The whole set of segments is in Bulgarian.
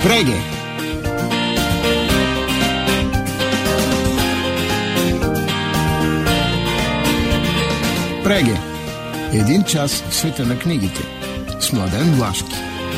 Преге! Преге! Един час в света на книгите с Младен Влашки.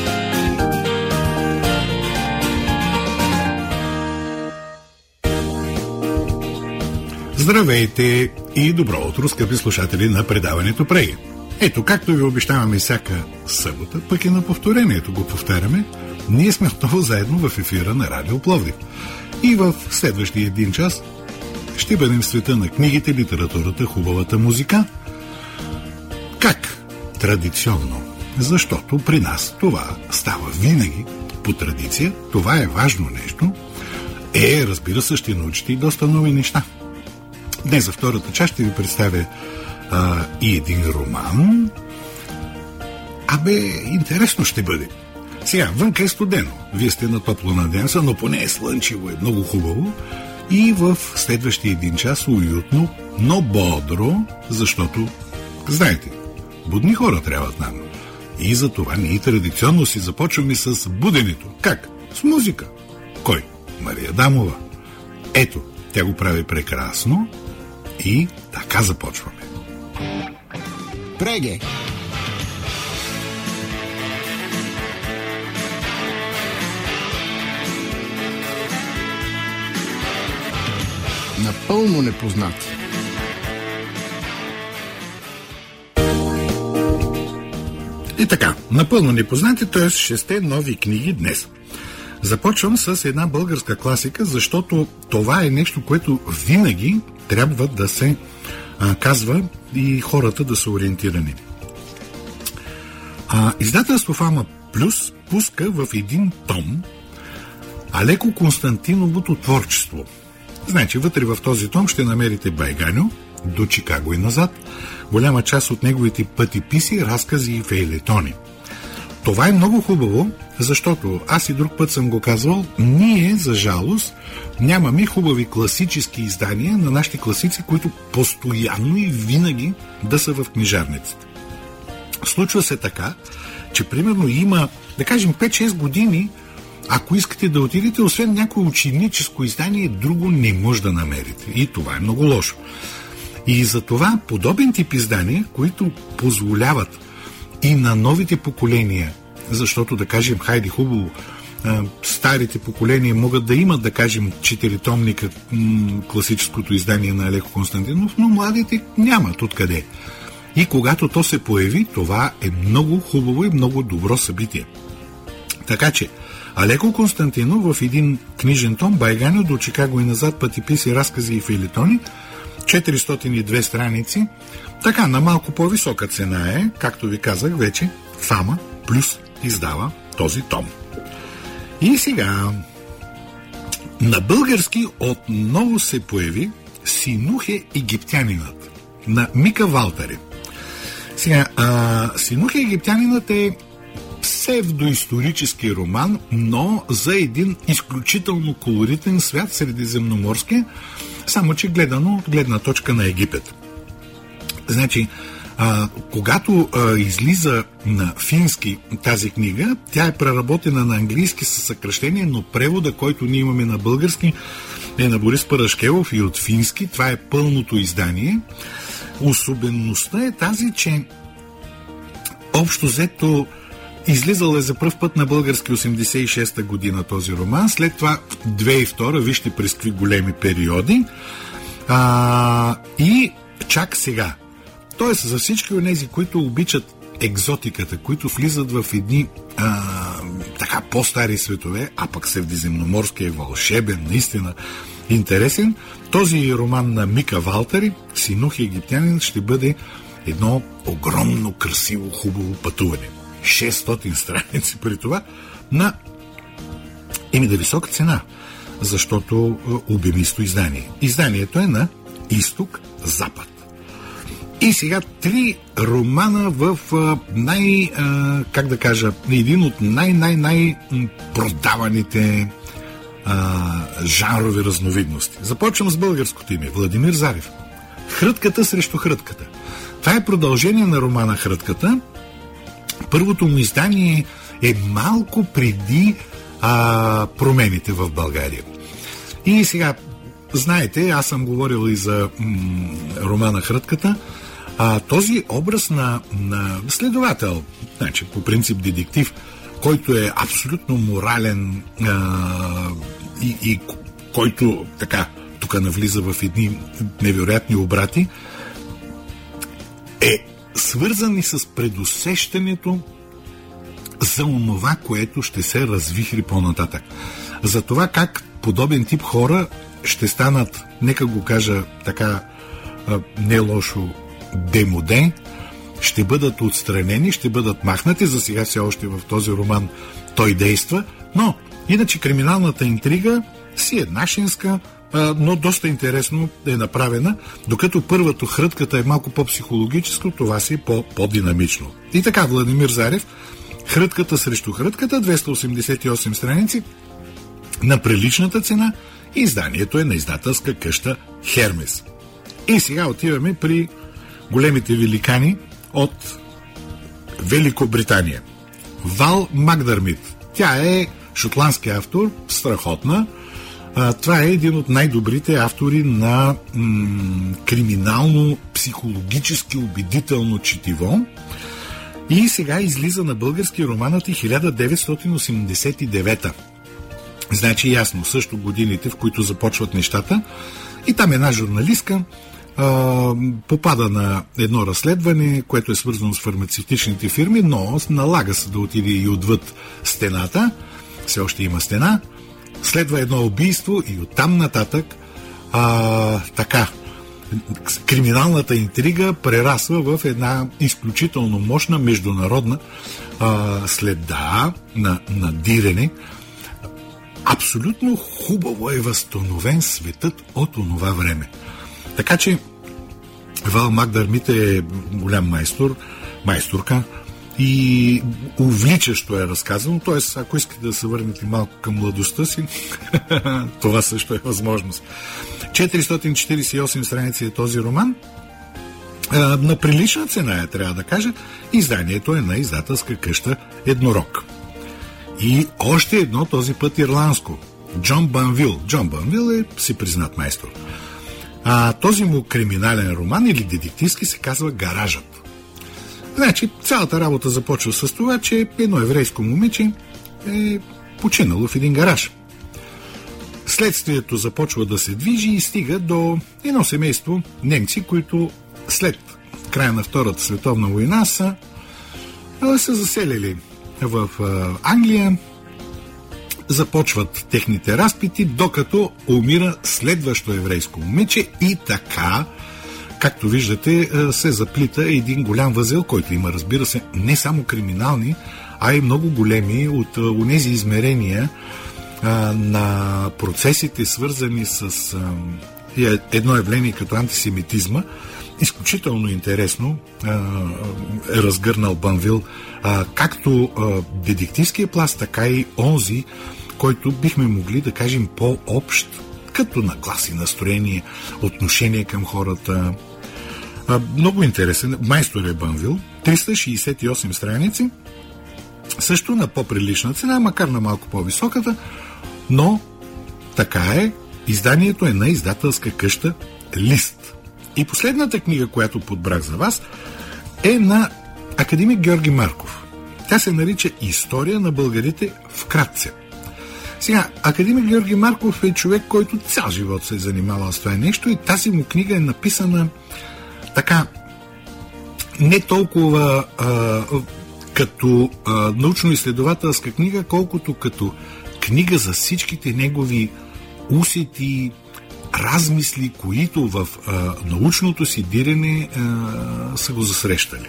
Здравейте и добро утро, скъпи слушатели на предаването Преге. Ето, както ви обещаваме всяка събота, пък и на повторението го повтаряме, ние сме отново заедно в ефира на Радио Пловдив. И в следващия един час ще бъдем в света на книгите, литературата, хубавата музика. Как? Традиционно. Защото при нас това става винаги по традиция. Това е важно нещо. Разбира се, ще научите и доста нови неща. Днес за втората част ще ви представя и един роман. Интересно ще бъде. Сега, вънка е студено. Вие сте на топло наденца, но поне е слънчево, е много хубаво. И в следващия един час уютно, но бодро, защото, знаете, будни хора трябват нам. И за това ние традиционно си започваме с буденето. Как? С музика. Кой? Мария Дамова. Ето, тя го прави прекрасно и така започваме. Преге! Напълно непознати. И така, напълно непознати, т.е. 6 нови книги днес. Започвам с една българска класика, защото това е нещо, което винаги трябва да се казва и хората да са ориентирани. Издателство Фама Плюс пуска в един том Алеко Константиновото творчество. Значи, вътре в този том ще намерите Байганьо, До Чикаго и назад, голяма част от неговите пътеписи, разкази и фейлетони. Това е много хубаво, защото аз и друг път съм го казвал, ние, за жалост, нямаме хубави класически издания на нашите класици, които постоянно и винаги да са в книжарниците. Случва се така, че примерно има, да кажем, 5-6 години, ако искате да отидете, освен някое ученическо издание, друго не може да намерите. И това е много лошо. И за това подобен тип издания, които позволяват и на новите поколения, защото, да кажем, хайде хубаво, старите поколения могат да имат, да кажем, 4-томника класическото издание на Алеко Константинов, но младите нямат откъде. И когато то се появи, това е много хубаво и много добро събитие. Така че, Алеко Константинов в един книжен том, Байганьо, До Чикаго и назад, пътеписи, разкази и фейлетони, 402 страници, така на малко по-висока цена е, както ви казах вече, Фама Плюс издава този том. И сега на български отново се появи Синухе египтянинът на Мика Валтари. Сега, Синухе египтянинът е псевдоисторически роман, но за един изключително колоритен свят, средиземноморски, само че гледано от гледна точка на Египет. Значи, когато излиза на фински тази книга, тя е преработена на английски със съкращение, но превода, който ние имаме на български, е на Борис Парашкелов и от фински. Това е пълното издание. Особеността е тази, че общо взето излизал е за пръв път на български 86-та година този роман, след това 2002, вижте през какви големи периоди, и чак сега. Тоест за всички онези, които обичат екзотиката, които влизат в едни така по-стари светове, а пък средиземноморски е вълшебен, наистина интересен, този роман на Мика Валтари, Синухе египтянин, ще бъде едно огромно, красиво, хубаво пътуване. 600 страници при това на да висока цена, защото обемисто издание. Изданието е на изток-запад. И сега 3 романа в един от най-продаваните жанрови разновидности. Започвам с българското име. Владимир Зарев. Хрътката срещу хрътката. Това е продължение на романа Хрътката. Първото му издание е малко преди промените в България. И сега, знаете, аз съм говорил и за романа Хрътката. Този образ на следовател, значи по принцип детектив, който е абсолютно морален и който така тук навлиза в едни невероятни обрати, е свързан и с предусещането за онова, което ще се развихри по-нататък. За това как подобен тип хора ще станат, нека го кажа така не лошо, демоде, ще бъдат отстранени, ще бъдат махнати. За сега все още в този роман той действа, но иначе криминалната интрига си е нашинска, но доста интересно е направена, докато първото Хрътката е малко по-психологическо, това си е по-динамично. И така, Владимир Зарев, Хрътката срещу Хрътката, 288 страници, на приличната цена, изданието е на издателска къща Хермес. И сега отиваме при големите великани от Великобритания. Вал Макдърмит. Тя е шотландски автор, страхотна. Това е един от най-добрите автори на криминално-психологически убедително четиво. И сега излиза на български романът и 1989. Значи ясно, също годините, в които започват нещата. И там една журналистка попада на едно разследване, което е свързано с фармацевтичните фирми, но налага се да отиде и отвъд стената. Все още има стена. Следва едно убийство и оттам нататък криминалната интрига прерасва в една изключително мощна международна следа на дирене. Абсолютно хубаво е възстановен светът от онова време. Така че Вал Макдърмит е голям майсторка и увличащо е разказано. Т.е. ако искате да се върнете малко към младостта си, това също е възможност. 448 страници е този роман. На прилична цена е, трябва да кажа. Изданието е на издателска къща Еднорог. И още едно, този път ирландско. Джон Банвил. Джон Банвил е си признат майстор. Този му криминален роман или детективски се казва Гаражът. Значи, цялата работа започва с това, че едно еврейско момиче е починало в един гараж. Следствието започва да се движи и стига до едно семейство немци, които след края на Втората световна война са заселили в Англия. Започват техните разпити, докато умира следващо еврейско момиче и така, както виждате, се заплита един голям възел, който има, разбира се, не само криминални, а и много големи от онези измерения на процесите, свързани с едно явление като антисемитизма. Изключително интересно е разгърнал Банвил както детективския пласт, така и онзи, който бихме могли да кажем по-общ, като нагласи, настроение, отношение към хората. Много интересен. Майстор е Банвил. 368 страници. Също на по-прилична цена, макар на малко по-високата, но така е. Изданието е на издателска къща Лист. И последната книга, която подбрах за вас, е на академик Георги Марков. Тя се нарича История на българите вкратце. Сега, академик Георги Марков е човек, който цял живот се е занимавал с това нещо и тази му книга е написана така не толкова като научно-изследователска книга, колкото като книга за всичките негови усети, размисли, които в научното си дирене са го засрещали.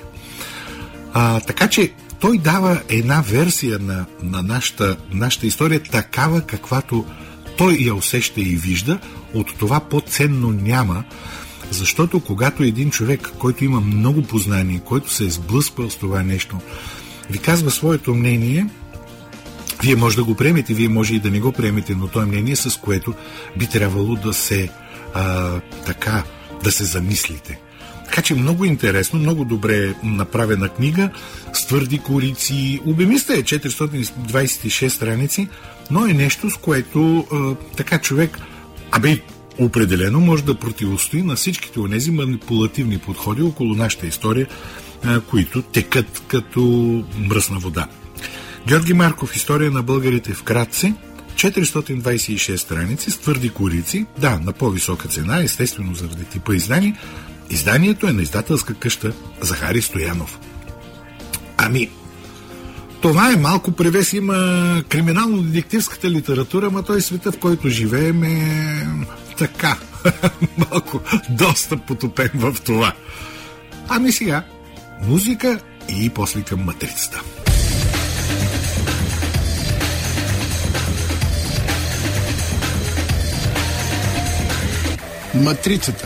Така че той дава една версия на нашата история, такава каквато той я усеща и вижда. От това по-ценно няма, защото когато един човек, който има много познание, който се е сблъсквал с това нещо, ви казва своето мнение, вие може да го приемете, вие може и да не го приемете, но то е мнение, с което би трябвало да се да се замислите. Така че много интересно, много добре направена книга, с твърди корици. Обемиста е 426 страници, но е нещо, с което така човек определено може да противостои на всичките онези манипулативни подходи около нашата история, които текат като мръсна вода. Георги Марков, История на българите вкратце, 426 страници с твърди корици, да, на по-висока цена, естествено заради типа издание. Изданието е на издателска къща Захари Стоянов. Това е малко превес, има криминално-детективската литература, ама той света, в който живеем, е така, малко, доста потопен в това. Сега, музика и после към матрицата. Матрицата.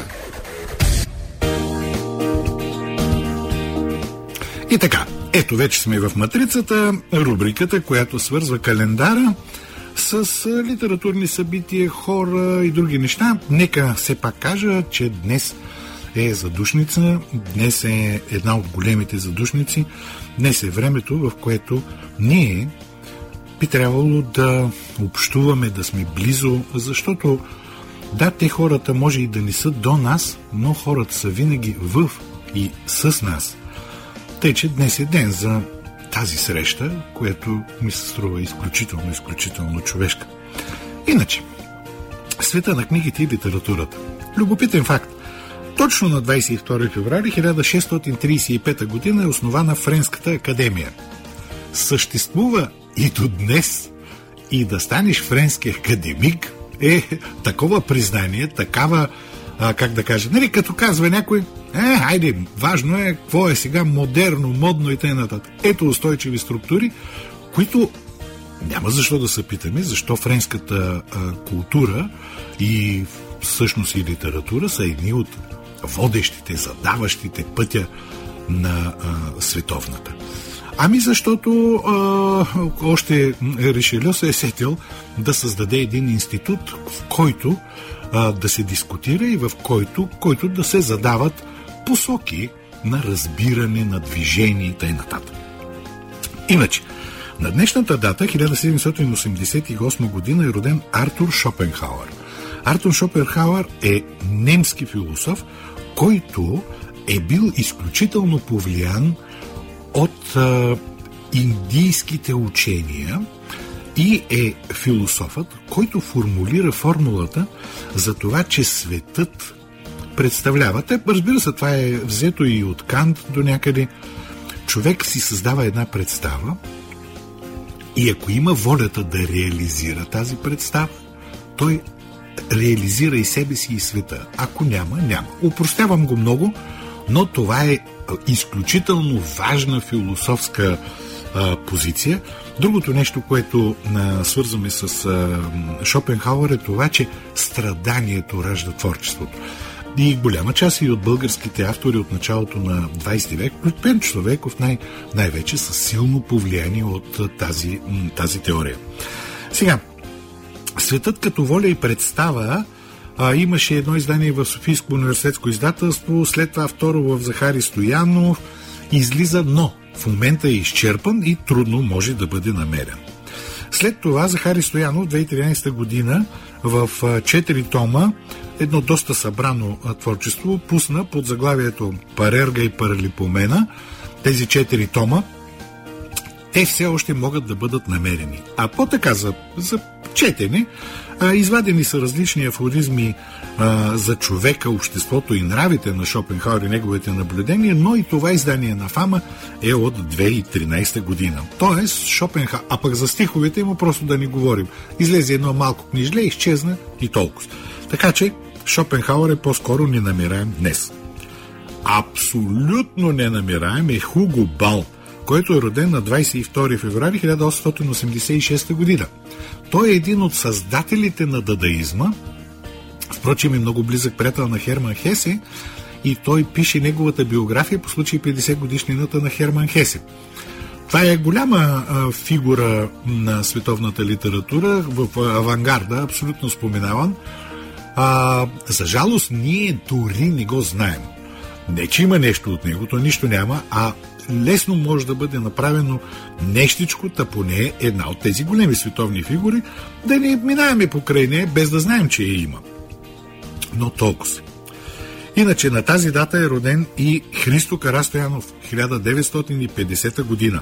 И така, ето вече сме в матрицата, рубриката, която свързва календара с литературни събития, хора и други неща. Нека все пак кажа, че днес е задушница, днес е една от големите задушници, днес е времето, в което ние би трябвало да общуваме, да сме близо, защото да, те хората може и да не са до нас, но хората са винаги в и с нас. Тъй, че днес е ден за тази среща, която ми се струва изключително човешка. Иначе, света на книгите и литературата. Любопитен факт. Точно на 22 февруари 1635 година е основана Френската академия. Съществува и до днес. И да станеш френски академик е такова признание, такава, как да кажа, като казва някой, хайде, важно е, какво е сега модерно, модно и т.н. Ето устойчиви структури, които няма защо да се питаме, защо френската култура и всъщност и литература са едни от водещите, задаващите пътя на световната. Защото още Ришелю се е сетил да създаде един институт, в който да се дискутира и в който да се задават посоки на разбиране, на движение и т.н. Иначе, на днешната дата, 1788 година, е роден Артур Шопенхауер. Артур Шопенхауер е немски философ, който е бил изключително повлиян от индийските учения и е философът, който формулира формулата за това, че светът представлява. Разбира се, това е взето и от Кант до някъде. Човек си създава една представа и ако има волята да реализира тази представа, той реализира и себе си и света. Ако няма, няма. Опростявам го много, но това е изключително важна философска позиция. Другото нещо, което свързваме с Шопенхауер, е това, че страданието ражда творчеството. И голяма част и от българските автори от началото на 20 век, Пенчо Славейков най-вече са силно повлияни от тази теория. Сега, Светът като воля и представа, имаше едно издание в Софийско университетско издателство, след това второ в Захари Стоянов, излиза, но в момента е изчерпан и трудно може да бъде намерен. След това Захари Стоянов 2013 година в 4 тома, едно доста събрано творчество, пусна под заглавието Парерга и Паралипомена. Тези 4 тома, те все още могат да бъдат намерени. А по-така за четене, извадени са различни афоризми за човека, обществото и нравите на Шопенхауер и неговите наблюдения, но и това издание на Фама е от 2013 година. Тоест, Шопенхауер, а пък за стиховете му просто да не говорим. Излезе едно малко книжле, изчезна и толкова. Така че Шопенхауер е по-скоро ненамираем днес. Абсолютно ненамираем е Хуго Бал, който е роден на 22 февруари 1886 година. Той е един от създателите на дадаизма, впрочем е много близък приятел на Херман Хесе, и той пише неговата биография по случай 50 годишнината на Херман Хесе. Това е голяма фигура на световната литература, в авангарда, абсолютно споменаван. За жалост, ние дори не го знаем. Не, че има нещо от него, то нищо няма, а лесно може да бъде направено нещичко, та поне една от тези големи световни фигури, да не минаваме покрай нея, без да знаем, че я има. Но толкова си. Иначе на тази дата е роден и Христо Карастоянов, 1950 година.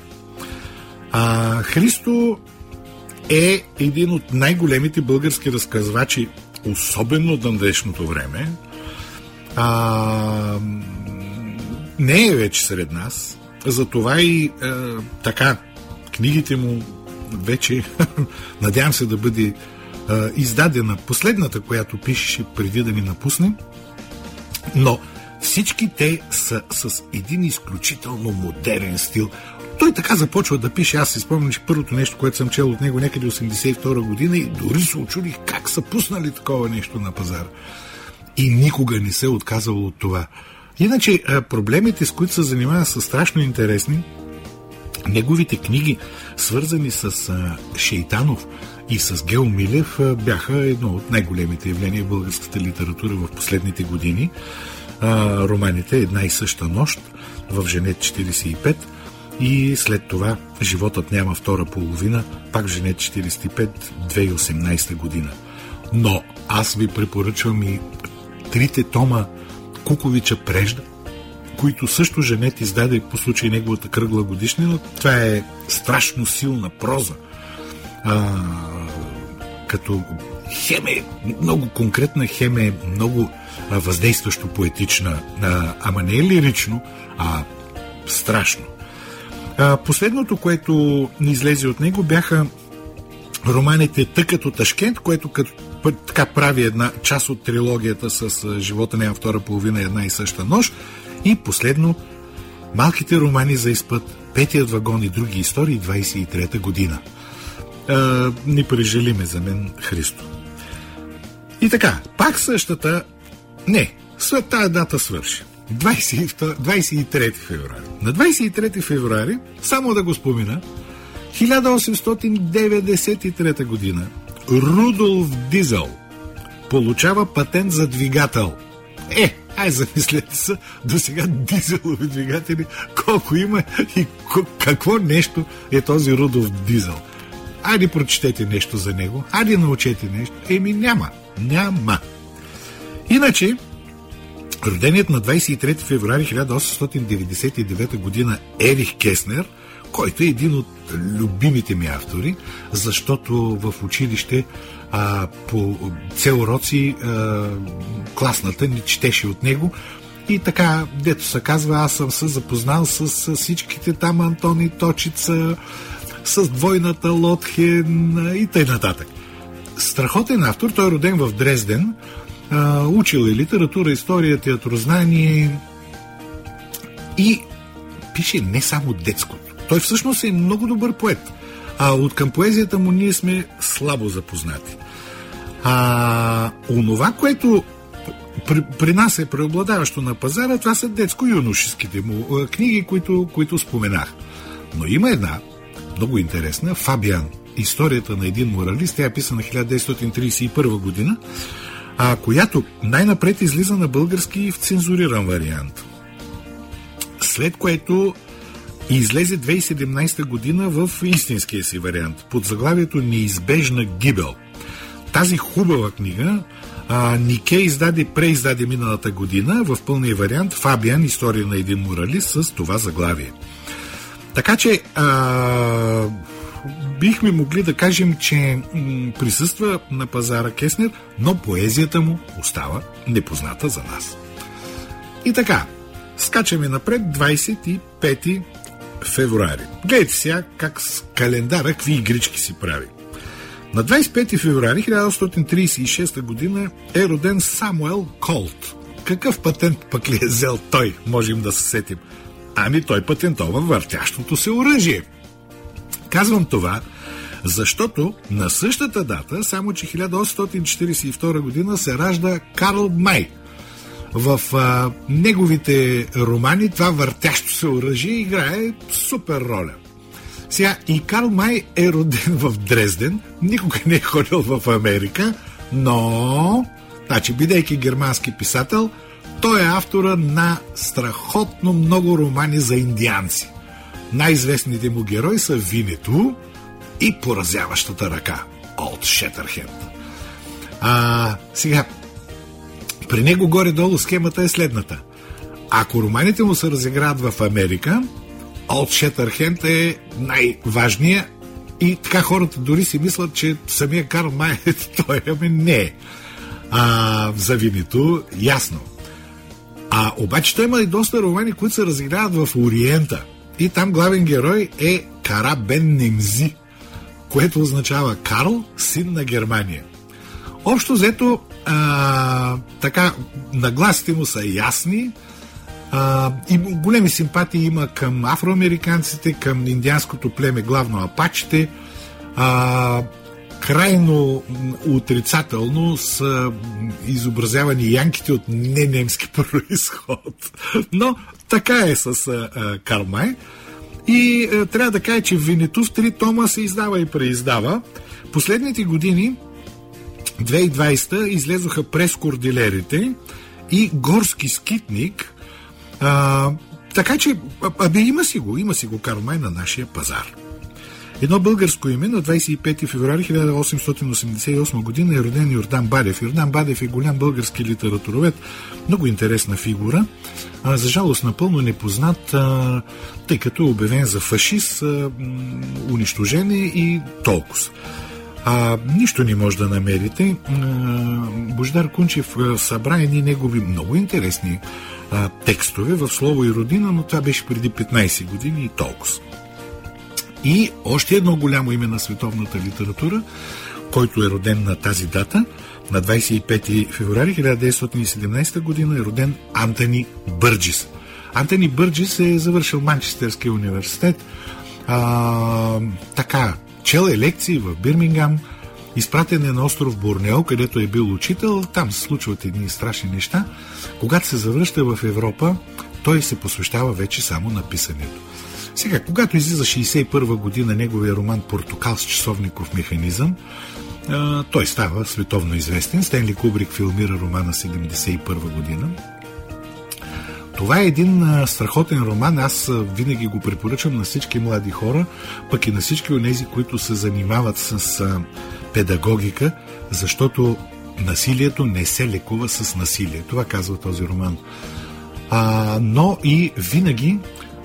Христо е един от най-големите български разказвачи, особено на днешното време. Не е вече сред нас, затова и така, книгите му вече надявам се да бъде издадена последната, която пишеше преди да ни напусне, но всички те са с един изключително модерен стил. Той така започва да пише. Аз си спомням, че първото нещо, което съм чел от него някъде 1982 година и дори се очудих как са пуснали такова нещо на пазара. И никога не се е отказало от това. Иначе проблемите, с които се занимава, са страшно интересни. Неговите книги, свързани с Шейтанов и с Гео Милев, бяха едно от най-големите явления в българската литература в последните години. Романите «Една и съща нощ», в Женет 45 и след това «Животът няма втора половина», пак в Женет 45, 2018 година. Но аз ви препоръчвам и 3 тома Куковича Прежда, които също Женет издаде по случай неговата кръгла годишнина. Това е страшно силна проза, като хем е много конкретна, хем е много въздействащо поетична, ама не е лирично, а страшно. Последното, което ни излезе от него, бяха романите «Тъкът от Ташкент», което така прави една част от трилогията с «Живота няма втора половина» и «Една и съща нощ». И последно «Малките романи за изпът», «Петият вагон и други истории», 23-та година. Не прежалиме за мен Христо. И така, пак същата... Не, тая дата свърши. 23 февруари. На 23 февруари, само да го спомена, 1893 година Рудолф Дизел получава патент за двигател. Замислете се, до сега дизелови двигатели колко има и какво нещо е този Рудолф Дизел. Айде прочетете нещо за него, айде научете нещо. Няма. Иначе, роденият на 23 февруари 1899 година Ерих Кеснер, който е един от любимите ми автори, защото в училище по цел уроци класната ни четеше от него и така, дето се казва, аз съм се запознал с всичките там Антони Точица, с двойната Лотхен и т.н. Страхотен автор, той е роден в Дрезден, учил е литература, история, театрознание и пише не само детското. Той всъщност е много добър поет. От към поезията му ние сме слабо запознати. Онова, което при нас е преобладаващо на пазара, това са детско-юношеските му книги, които споменах. Но има една много интересна, Фабиан, историята на един моралист, тя е писана 1931 година, която най-напред излиза на български в цензуриран вариант. След което излезе 2017 година в истинския си вариант, под заглавието «Неизбежна гибел». Тази хубава книга Нике преиздаде миналата година в пълния вариант Фабиан, история на един моралист с това заглавие. Така че бихме могли да кажем, че присъства на пазара Кеснер, но поезията му остава непозната за нас. И така, скачаме напред, 25 февруари. Гледайте сега как с календара какви игрички си прави. На 25 февруари 1936 година е роден Самуел Колт. Какъв патент пък ли е взел той, можем да се сетим? Той патентова въртящото се оръжие. Казвам това, защото на същата дата, само че 1842 година, се ражда Карл Май. В неговите романи това въртящо се оръжие играе супер роля. Сега и Карл Май е роден в Дрезден, никога не е ходил в Америка, но, бидейки германски писател, Той е автора на страхотно много романи за индианци. Най-известните му герои са Винету и Поразяващата ръка, Олд Шетърхенд. Сега, при него горе-долу схемата е следната. Ако романите му се разиграват в Америка, Олд Шетърхенд е най-важният и така хората дори си мислят, че самия Карл Май той не е. За Винету, ясно. Обаче той има и доста романи, които се разиграват в Ориента. И там главен герой е Кара Бен Немзи, което означава Карл, син на Германия. Общо взето, така, нагласите му са ясни и големи симпатии има към афроамериканците, към индианското племе, главно апачите. Крайно отрицателно са изобразявани янките от ненемски произход. Но така е с Карл Май. И трябва да кажа, че Винету в 3 тома се издава и преиздава. Последните години, 2020, излезоха През кордилерите и Горски скитник. Така че, има си го Карл Май на нашия пазар. Едно българско име на 25 февруари 1888 година е роден Йордан Бадев. Йордан Бадев е голям български литературовед, много интересна фигура, за жалост напълно непознат, тъй като е обявен за фашист, унищожен и толкова. Нищо не може да намерите. Божидар Кунчев събра едни негови много интересни текстове в Слово и родина, но това беше преди 15 години и толкова. И още едно голямо име на световната литература, който е роден на тази дата, на 25 февруари 1917 година, е роден Антони Бърджис. Антони Бърджис е завършил Манчестърския университет. Чел е лекции в Бирмингам, изпратен е на остров Борнео, където е бил учител. Там се случват едни страшни неща. Когато се завръща в Европа, той се посвещава вече само на писането. Сега, когато излиза 1961 година неговия роман «Портокал с часовников механизъм», той става световно известен. Стенли Кубрик филмира романа 1971 година. Това е един страхотен роман. Аз винаги го препоръчвам на всички млади хора, пък и на всички онези, които се занимават с педагогика, защото насилието не се лекува с насилие. Това казва този роман. Но и винаги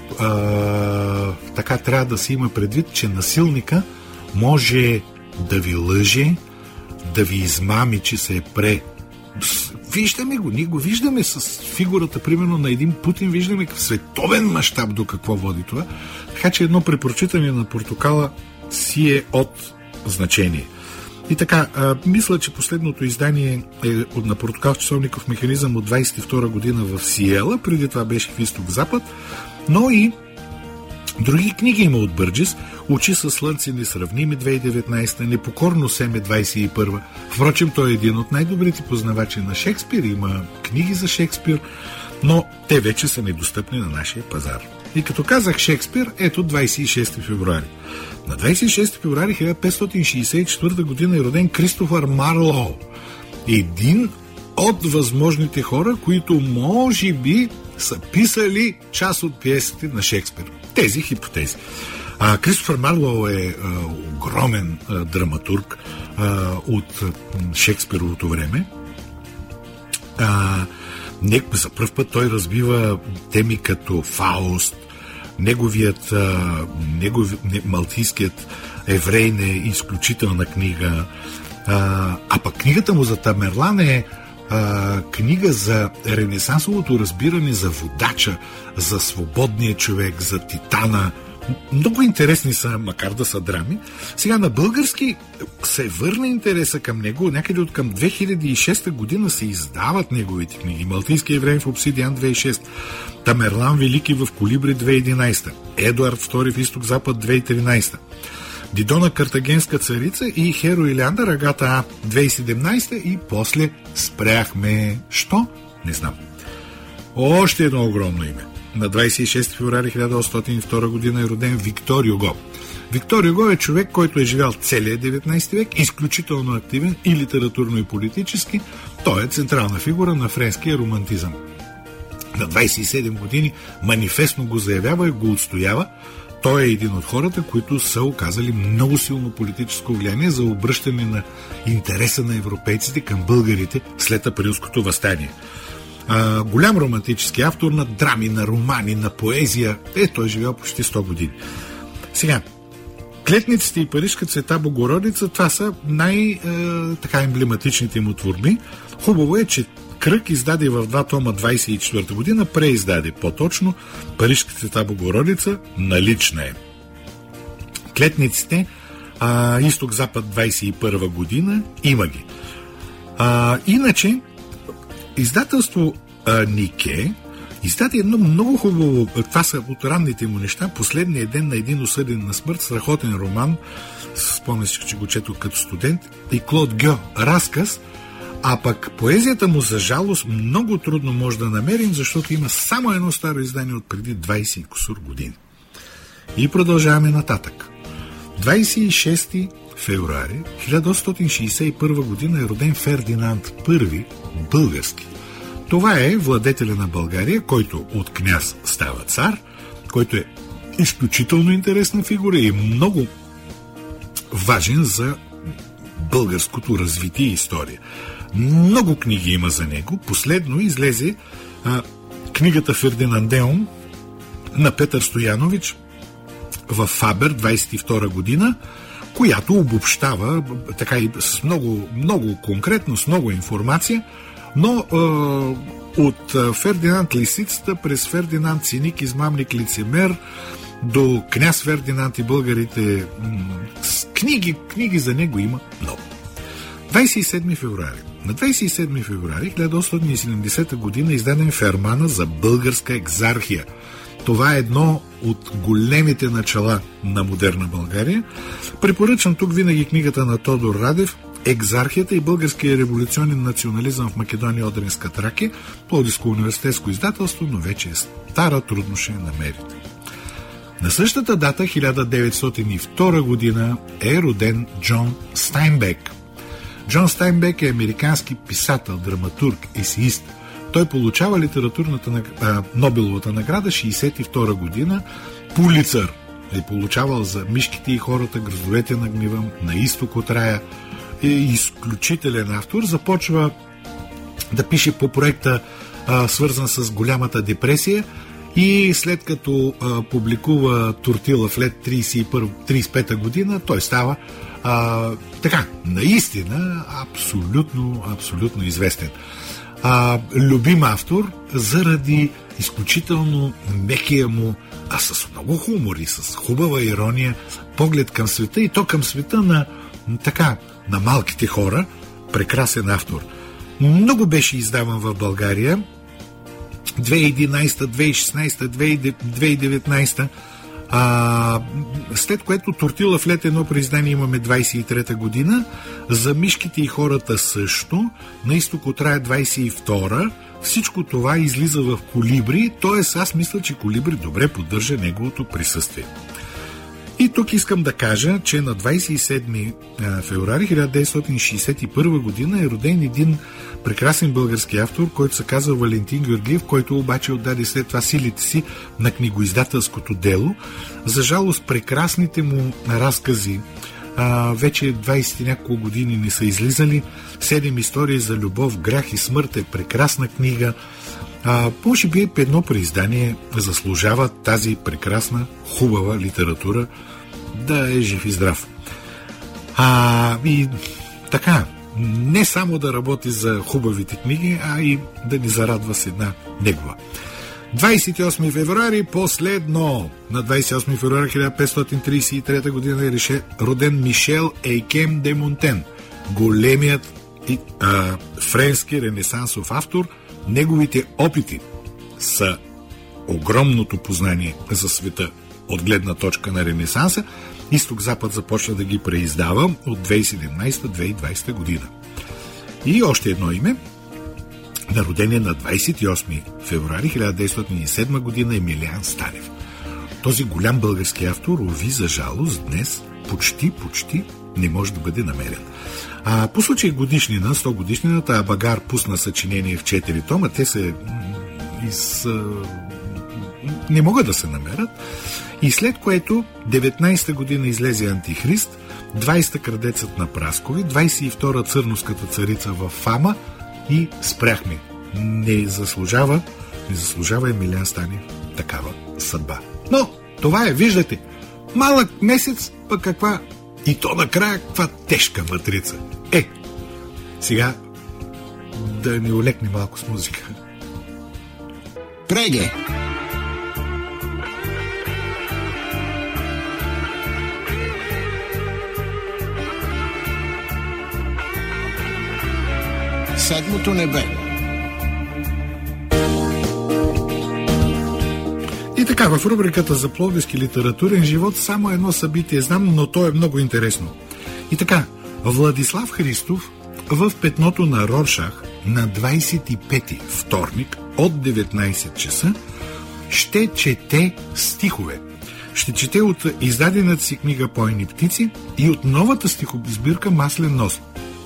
така трябва да се има предвид, че насилника може да ви лъже, да ви измами, че се е Виждаме го, ние го виждаме с фигурата, примерно на един Путин, виждаме в световен мащаб до какво води това. Така че едно препоръчитане на Портокала си е от значение. И така, мисля, че последното издание е на Портокал с часовников механизъм от 22 година в Сиела, преди това беше в Изток-Запад, но и други книги има от Бърджис. Очи със слънце несравними 2019, Непокорно семе 21. Впрочем, той е един от най-добрите познавачи на Шекспир. Има книги за Шекспир, но те вече са недостъпни на нашия пазар. И като казах Шекспир, ето 26 февруари. На 26 февруари 1564 година е роден Кристофър Марлоу. Един от възможните хора, които може би са писали част от пиесите на Шекспир. Тези хипотези. Кристофър Марлоу е огромен драматург от Шекспировото време. За пръв път той развива теми като Фауст, малтийският еврейн е изключителна книга. Пък книгата му за Тамерлан е книга за ренесансовото разбиране за водача, за свободния човек, за титана. Много интересни са, макар да са драми. Сега на български се върна интереса към него. Някъде от към 2006 година се издават неговите книги. Малтийски евреин в Обсидиан 2006, Тамерлан Велики в Колибри 2011, Едуард II в Изток-Запад 2013, Дидона Картагенска царица и Херо и Леандър Агата А 2017 и после спряхме. Що? Не знам. Още едно огромно име. На 26 февруари 1802 година е роден Виктор Юго. Виктор Юго е човек, който е живял целия 19 век, изключително активен и литературно и политически. Той е централна фигура на френския романтизъм. на 27 години манифестно го заявява и го отстоява. Той е един от хората, които са оказали много силно политическо влияние за обръщане на интереса на европейците към българите след Априлското въстание. Голям романтически автор на драми, на романи, на поезия. Той е живял почти 100 години. Сега, Клетниците и Парижка Света Богородица, това са най-емблематичните му творби. Хубаво е, че Кръг издаде в 2 тома 24 година, преиздаде по-точно Парижка Света Богородица, налична е. Клетниците, Изток-Запад 21 година, има ги. Иначе, издателство Нике издаде едно много хубаво, това са от ранните му неща, Последния ден на един осъден на смърт, страхотен роман, спомня си, че го четох като студент, и Клод Гьо, разказ, а пък поезията му, за жалост, много трудно може да намерим, защото има само едно старо издание от преди 20 и кусур години. И продължаваме нататък. 26 февруари 1861 година е роден Фердинанд I, български. Това е владетеля на България, който от княз става цар, който е изключително интересна фигура и много важен за българското развитие и история. Много книги има за него. Последно излезе книгата Фердинандеум на Петър Стоянович в Фабер 22 година, която обобщава така и с много конкретно, с много информация, но от Фердинанд Лисицата през Фердинанд Циник, измамник, лицемер, до княз Фердинанд и българите, книги за него има много. 27 февруари. На 27 февруари 1870 година издаден Фермана за българска екзархия. Това е едно от големите начала на модерна България. Препоръчвам тук винаги книгата на Тодор Радев "Екзархията и българския революционен национализъм в Македония, Одринска Тракия", Пловдивско университетско издателство, но вече е стара, трудно ще я намерите. На същата дата, 1902 година, е роден Джон Стайнбек. Джон Стайнбек е американски писател, драматург, есеист. Той получава литературната Нобеловата награда 1962 година. Пулицър е получавал за "Мишките и хората", "Градовете на гнева", "На изток от рая". Е изключителен автор. Започва да пише по проекта, свързан с голямата депресия, и след като публикува "Тортила" в лет 35-та година, той става наистина абсолютно известен. Любим автор заради изключително мекия му, с много хумор и с хубава ирония поглед към света, и то към света на малките хора. Прекрасен автор. Много беше издаван в България 2011, 2016, 2019, след което "Тортила" в лет едно преиздание имаме 23-та година, за "Мишките и хората" също, "На изток от рая" 22-та. Всичко това излиза в Колибри, т.е. аз мисля, че Колибри добре поддържа неговото присъствие. И тук искам да кажа, че на 27 февруари 1961 година е роден един прекрасен български автор, който се казва Валентин Георгиев, който обаче отдаде след това силите си на книгоиздателското дело. За жалост, прекрасните му разкази вече 20 няколко години не са излизали. 7 истории за любов, грях и смърт е прекрасна книга. Може би едно преиздание заслужава тази прекрасна, хубава литература да е жив и здрав. И така, не само да работи за хубавите книги, а и да ни зарадва с една негова. 28 февруари, последно. На 28 февруари 1533 година е роден Мишел Ейкем де Монтен, големият френски ренесансов автор. Неговите опити са огромното познание за света от гледна точка на Ренесанса. Изток-Запад започна да ги преиздава от 2017-2020 година. И още едно име. На родение на 28 февруари 1907 година Емилиан Станев. Този голям български автор, уви, за жалост, днес почти не може да бъде намерен. По случай годишнина, 100 годишнината, Абагар пусна съчинение в 4 тома. Те са не могат да се намерят. И след което 19-та година излезе Антихрист, 20-та Крадецът на праскови, 22-та Църновската царица в Фама и спряхме. Не заслужава Емилиан Станев такава съдба. Но това е, виждате, малък месец, пък каква, и то накрая каква тежка матрица. Сега да ни олекне малко с музика. Преге! Седмото небе. И така, в рубриката за пловдивски литературен живот само едно събитие знам, но то е много интересно. И така, Владислав Христов в Петното на Роршах на 25-ти вторник от 19 часа ще чете стихове. Ще чете от издадената си книга Пойни птици и от новата стихосбирка Маслен нос.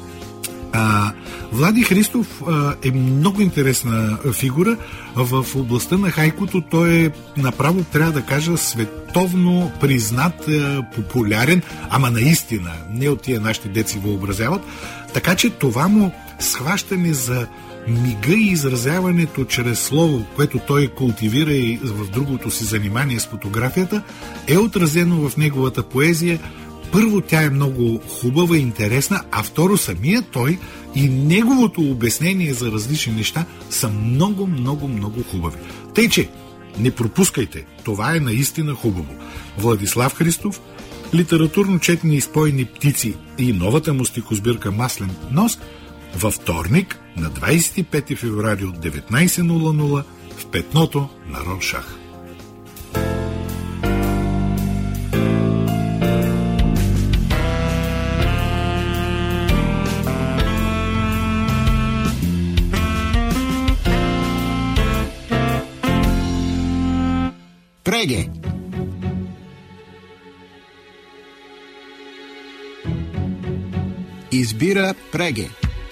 Влади Христов е много интересна фигура в областта на хайкото. Той е направо, трябва да кажа, световно признат, популярен, ама наистина, не от тия нашите деци въобразяват. Така че това му схващане за мига и изразяването чрез слово, което той култивира и в другото си занимание с фотографията, е отразено в неговата поезия. Първо, тя е много хубава и интересна, а второ, самия той и неговото обяснение за различни неща са много, много, много хубави. Тъй, че не пропускайте, това е наистина хубаво. Владислав Христов, литературно четене и спойни птици и новата му стихосбирка Маслен нос във вторник на 25 февруари от 19:00 в Петното на Роршах. Преге! Избира Преге.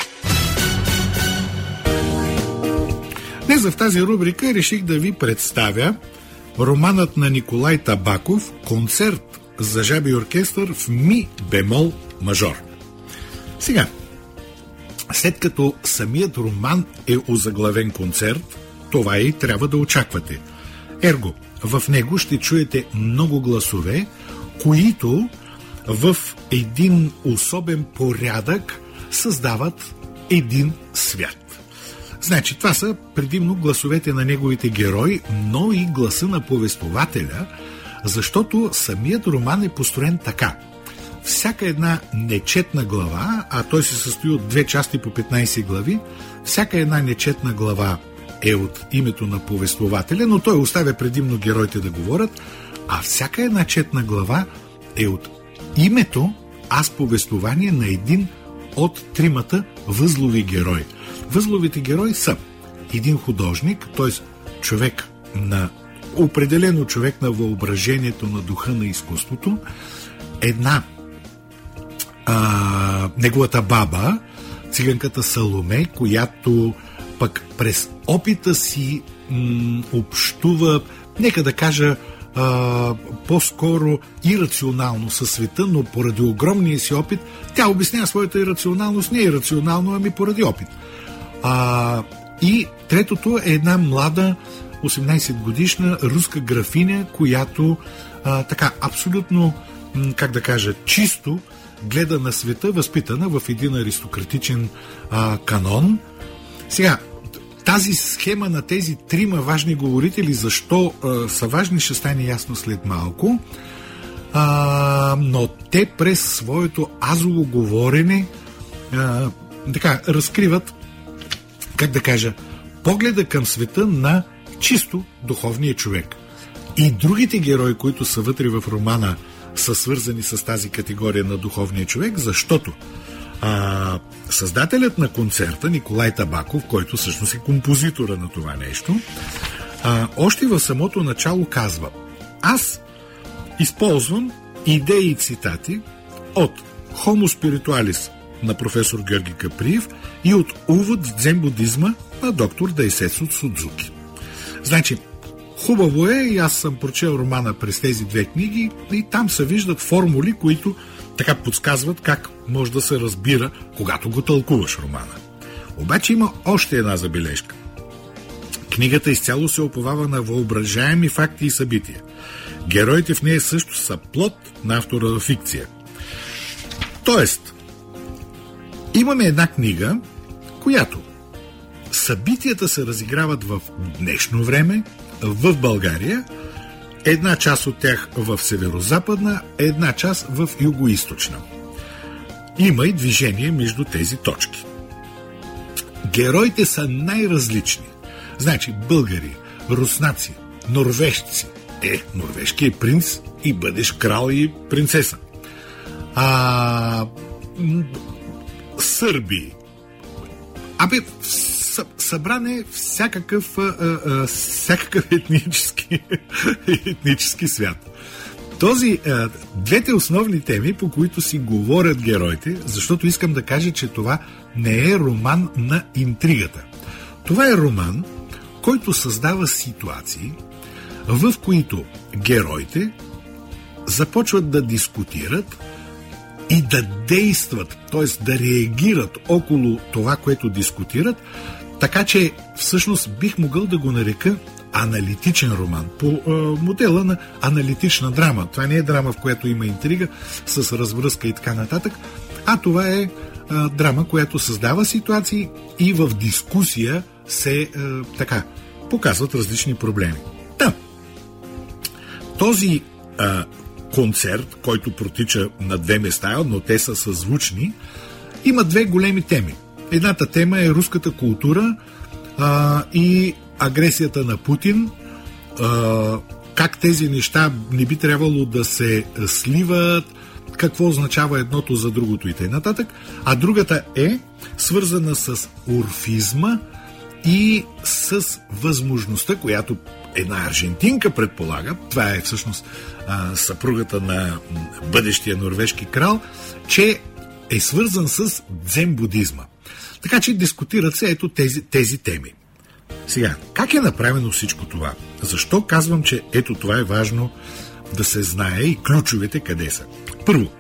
Днес в тази рубрика реших да ви представя романът на Николай Табаков «Концерт за жаби оркестър в ми бемол мажор». Сега, след като самият роман е озаглавен концерт, това и трябва да очаквате. Ерго, в него ще чуете много гласове, които в един особен порядък създават един свят. Значи, това са предимно гласовете на неговите герои, но и гласа на повествователя, защото самият роман е построен така. Всяка една нечетна глава, а той се състои от 2 части по 15 глави, всяка една нечетна глава е от името на повествователя, но той оставя предимно героите да говорят, а всяка една четна глава е от името, аз повествование на един от 3 възлови герои. Възловите герои са един художник, т.е. човек на определено човек на въображението, на духа на изкуството, една неговата баба, циганката Саломе, която пък през опита си общува, нека да кажа, по-скоро ирационално със света, но поради огромния си опит, тя обяснява своята ирационалност, не ирационално, ами поради опит. И третото е една млада 18-годишна руска графиня, която така абсолютно, как да кажа, чисто гледа на света, възпитана в един аристократичен канон. Сега, тази схема на тези 3 важни говорители, защо са важни, ще стане ясно след малко. Но те през своето азово говорене така разкриват, как да кажа, погледа към света на чисто духовния човек. И другите герои, които са вътре в романа, са свързани с тази категория на духовния човек, защото създателят на концерта, Николай Табаков, който всъщност е композитора на това нещо, още в самото начало казва: аз използвам идеи и цитати от Homo Spiritualis на професор Георги Каприев и от Увод в дзен будизма на доктор Дайсетсу Судзуки. Значи, хубаво е, и аз съм прочел романа през тези две книги, и там се виждат формули, които така подсказват как може да се разбира, когато го тълкуваш романа. Обаче има още една забележка. Книгата изцяло се оповава на въображаеми факти и събития. Героите в нея също са плод на авторова фикция. Тоест, имаме една книга, която събитията се разиграват в днешно време, в България, една част от тях в северо-западна, една част в юго-источна. Има и движение между тези точки. Героите са най-различни. Значи българи, руснаци, норвежци. Норвежкият принц и бъдеш крал и принцеса. Сърби. Събран е всякакъв етнически свят. Двете основни теми, по които си говорят героите, защото искам да кажа, че това не е роман на интригата. Това е роман, който създава ситуации, в които героите започват да дискутират и да действат, т.е. да реагират около това, което дискутират, така че всъщност бих могъл да го нарека аналитичен роман, по модела на аналитична драма. Това не е драма, в която има интрига с развръзка и така нататък, а това е драма, която създава ситуации и в дискусия се показват различни проблеми. Този концерт, който протича на две места, но те са съзвучни, има две големи теми. Едната тема е руската култура и агресията на Путин, как тези неща не би трябвало да се сливат, какво означава едното за другото и т.н. А другата е свързана с орфизма и с възможността, която една аржентинка предполага, това е всъщност съпругата на бъдещия норвежки крал, че е свързан с дзен-будизма. Така че дискутират се тези теми. Сега, как е направено всичко това? Защо казвам, че ето това е важно да се знае и ключовете къде са? Първо,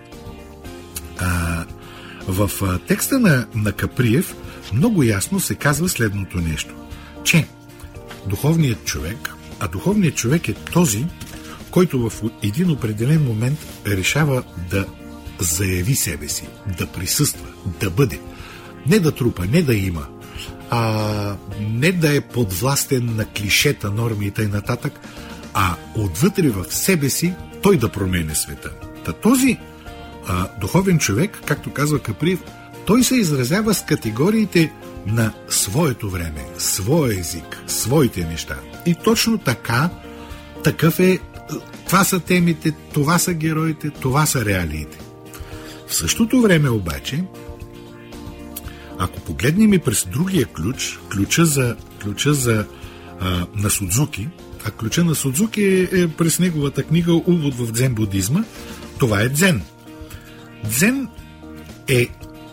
в текста на Каприев много ясно се казва следното нещо, че духовният човек е този, който в един определен момент решава да заяви себе си, да присъства, да бъде. Не да трупа, не да има, не да е подвластен на клишета, норми и т.н., а отвътре в себе си той да променя света. Този духовен човек, както казва Каприев, той се изразява с категориите на своето време, своя език, своите неща. И точно такъв е, това са темите, това са героите, това са реалиите. В същото време обаче, ако погледнем и през другия ключа на Судзуки, а ключа на Судзуки е през неговата книга "Увод в дзен-будизма", това е дзен. Дзен е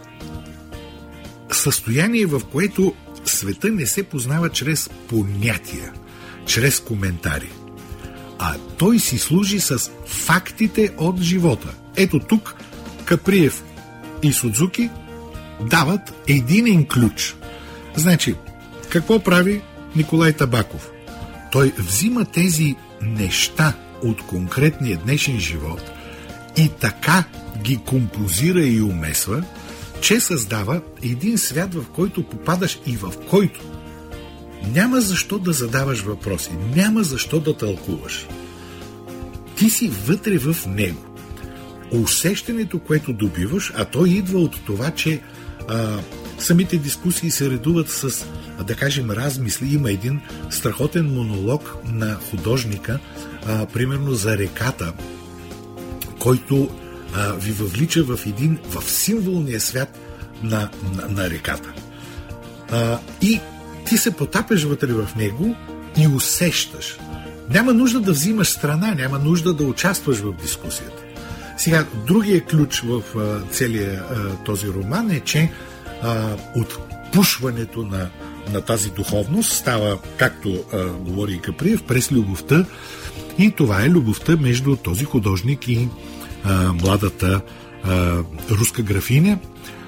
състояние, в което света не се познава чрез понятия, чрез коментари, а той си служи с фактите от живота. Ето тук Каприев и Судзуки дават единен ключ. Значи, какво прави Николай Табаков? Той взима тези неща от конкретния днешен живот и така ги композира и умесва, че създава един свят, в който попадаш и в който няма защо да задаваш въпроси, няма защо да тълкуваш. Ти си вътре в него. Усещането, което добиваш, а то идва от това, че самите дискусии се редуват с, да кажем, размисли. Има един страхотен монолог на художника, примерно за реката, който ви въвлича в символния свят на реката. И ти се потапяш вътре в него и усещаш. Няма нужда да взимаш страна, няма нужда да участваш в дискусията. Сега, другия ключ в целия този роман е, че от пушването на тази духовност става, както говори и Каприев, през любовта. И това е любовта между този художник и младата руска графиня.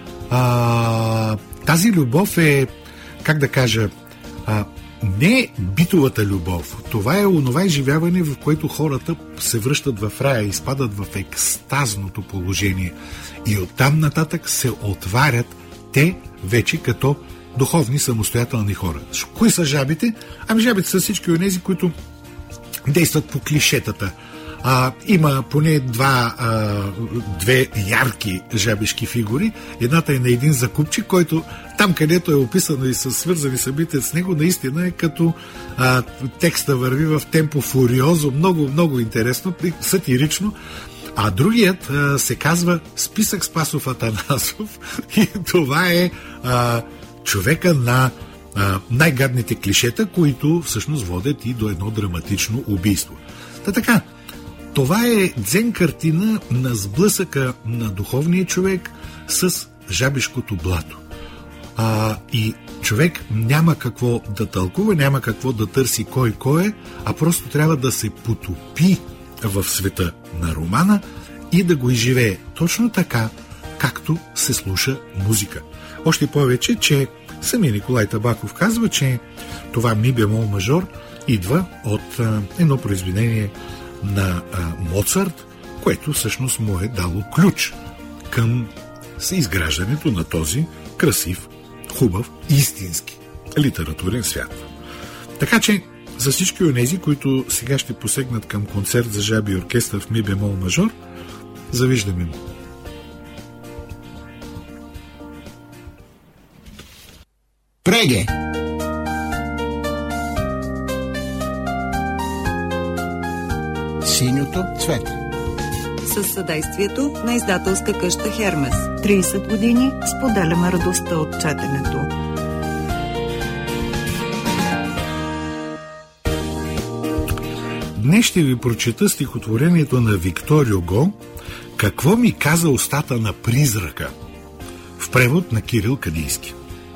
Тази любов е, как да кажа, не битовата любов. Това е онова изживяване, в което хората се връщат в рая, изпадат в екстазното положение. И оттам нататък се отварят те вече като духовни самостоятелни хора. Кои са жабите? Ами жабите са всички онези, които действат по клишетата. Има поне две ярки жабешки фигури. Едната е на един закупчик, който там, където е описано и са свързани събития с него, наистина е като текста върви в темпо фуриозо, много, много интересно, сатирично. А другият се казва Списък Спасов Атанасов и това е човека на най-гадните клишета, които всъщност водят и до едно драматично убийство. Така, това е дзен картина на сблъсъка на духовния човек с жабешкото блато. И човек няма какво да тълкува, няма какво да търси кой е, а просто трябва да се потопи в света на романа и да го изживее точно така, както се слуша музика. Още повече, че самия Николай Табаков казва, че това ми бемол мажор идва от едно произведение на Моцарт, което всъщност му е дало ключ към изграждането на този красив, хубав, истински литературен свят. Така че за всички онези, които сега ще посегнат към концерт за жаби и оркестър в ми бемол мажор, завиждаме му. Преге! Синьото цвете. Със съдействието на издателска къща Хермес. 30 години споделяме радостта от четенето. Днес ще ви прочета стихотворението на Виктор Юго «Какво ми каза устата на призрака» в превод на Кирил Кадийски.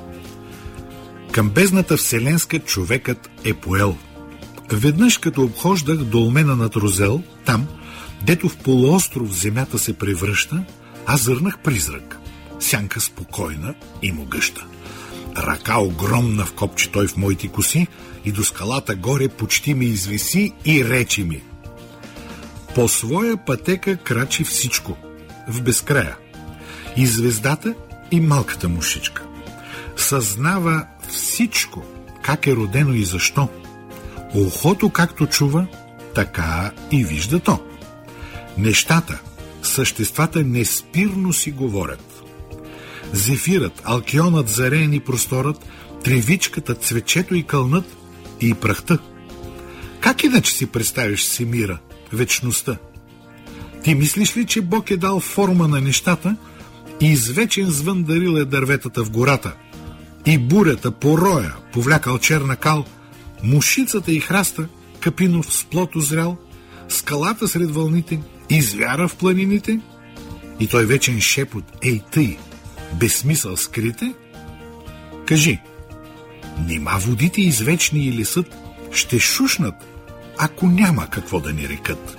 Към бездната вселенска човекът е поел. Веднъж като обхождах долмена над Розел, там, дето в полуостров земята се превръща, аз зърнах призрак. Сянка спокойна и могъща. Ръка огромна вкопчи той в моите коси и до скалата горе почти ми извиси и речи ми: по своя пътека крачи всичко, в безкрая. И звездата, и малката мушичка. Съзнава всичко, как е родено и защо. Ухото както чува, така и вижда то. Нещата, съществата неспирно си говорят. Зефирът, алкионът, зарен и просторът, тревичката, цвечето и кълнат и прахта. Как иначе си представиш си мира, вечността? Ти мислиш ли, че Бог е дал форма на нещата и извечен звън дарил е дърветата в гората, и бурята, пороя, повлякал черна кал, мушицата и храста, капинов сплот озрял, скалата сред вълните и звяра в планините? И той вечен шепот: ей тъй, без смисъл скрите? Кажи, нима водите извечни и лесът ще шушнат, ако няма какво да ни рекат?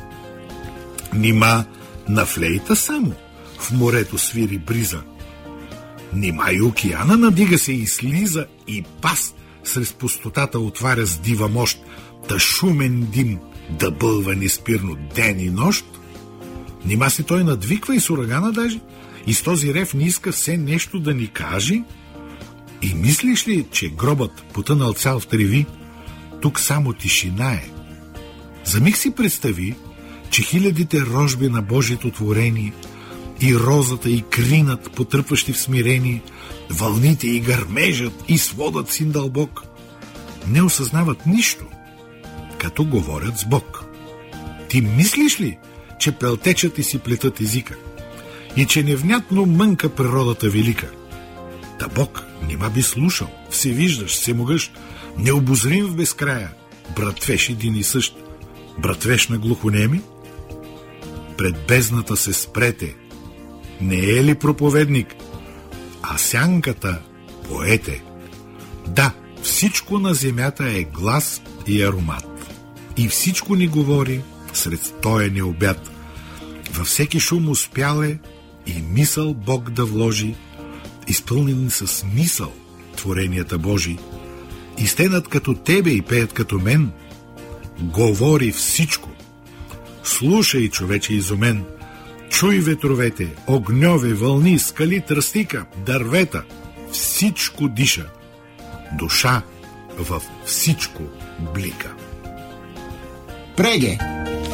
Нима на флейта само в морето свири бриза? Нима и океана надига се и слиза, и пас срез пустотата отваря с дива мощ, та шумен дим да бълва неспирно ден и нощ? Нима си той надвиква и с урагана даже, и с този рев не иска все нещо да ни каже? И мислиш ли, че гробът, потънал цял в треви, тук само тишина е? За миг си представи, че хилядите рожби на Божието творение, и розата, и кринът, потръпващи в смирение, вълните и гърмежът, и сводът син дълбок, не осъзнават нищо, като говорят с Бог. Ти мислиш ли, че пелтечат и си плетат езика, и че невнятно мънка природата велика? Та Бог нима би слушал, всевиждащ, всемогъщ, необозрим в безкрая, братвеш един и същ, братвеш на глухонеми? Пред бездната се спрете, не е ли проповедник? А сянката поете. Да, всичко на земята е глас и аромат. И всичко ни говори сред тоя ни обяд. Във всеки шум успял е и мисъл Бог да вложи, изпълнени с мисъл творенията Божи. И стенат като тебе и пеят като мен. Говори всичко. Слушай, човече изумен. Чуй ветровете, огньове, вълни, скали, тръстика, дървета. Всичко диша. Душа във всичко блика. Преге!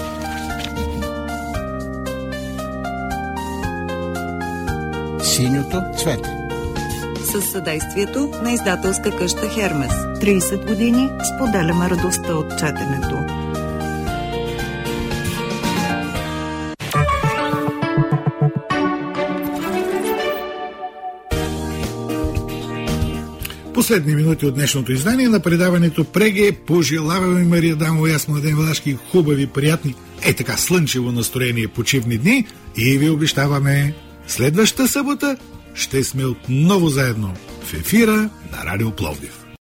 Синьото цвете. Със съдействието на издателска къща Хермес. 30 години споделяме радостта от четенето. Последни минути от днешното издание на предаването Преге. Пожелаваме, Мария Дамова и аз, Младен Владашки, хубави, приятни, така слънчево настроение, почивни дни и ви обещаваме следващата събота ще сме отново заедно в ефира на Радио Пловдив.